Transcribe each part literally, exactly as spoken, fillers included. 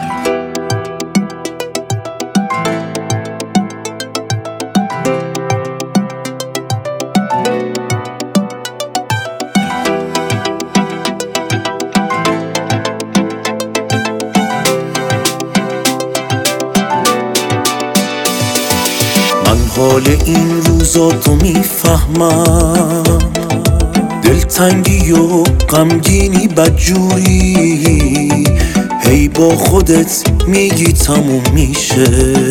من حال این روزاتو میفهمم، دلتنگی و غمگینی بدجوری، هی با خودت میگی تموم میشه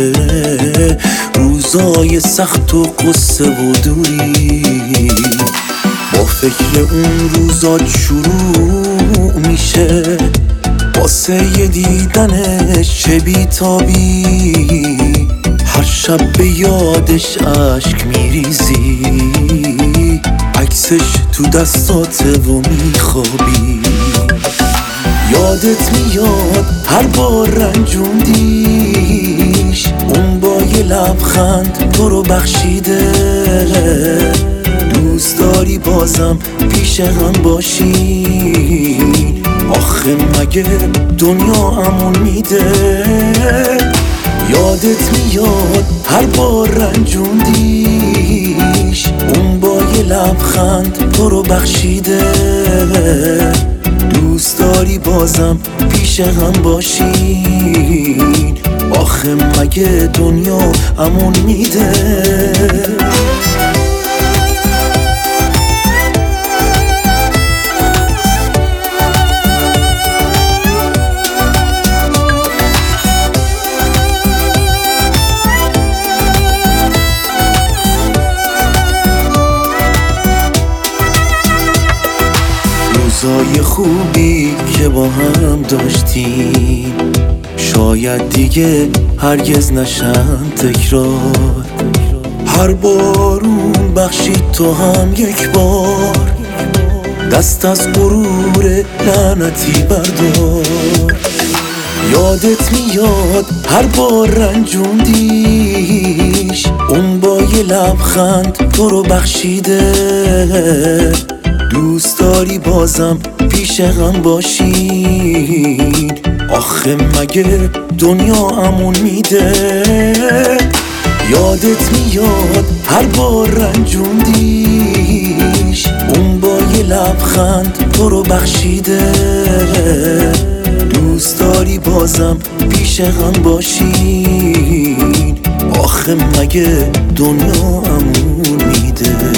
روزای سخت و قصه و دوری. با فکر اون روزات شروع میشه واسه دیدنش چه بیتابی، هر شب به یادش عشق میریزی، عکسش تو دستاته و میخوابی. یادت میاد هر بار رنجوندیش، اون با یه لبخند تو رو بخشیده. دوست داری بازم پیش هم باشی، آخه مگه دنیا امون میده؟ یادت میاد هر بار رنجوندیش، اون با یه لبخند تو رو بخشیده. دوست داری بازم پیش هم باشین، آخه مگه دنیا امون میده؟ روزای خوبی که با هم داشتیم شاید دیگه هرگز نشن تکرار. هر بارون بخشید تو هم یک بار، دست از غرور لعنتی بردار. یادت میاد هر بار رنجوندیش، اون با یه لبخند تو رو بخشیده. دوست داری بازم پیش هم باشین، آخه مگه دنیا امون میده؟ یادت میاد هر بار رنجوندیش، اون با یه لبخند تو رو بخشیده. دوست داری بازم پیش هم باشین، آخه مگه دنیا امون میده؟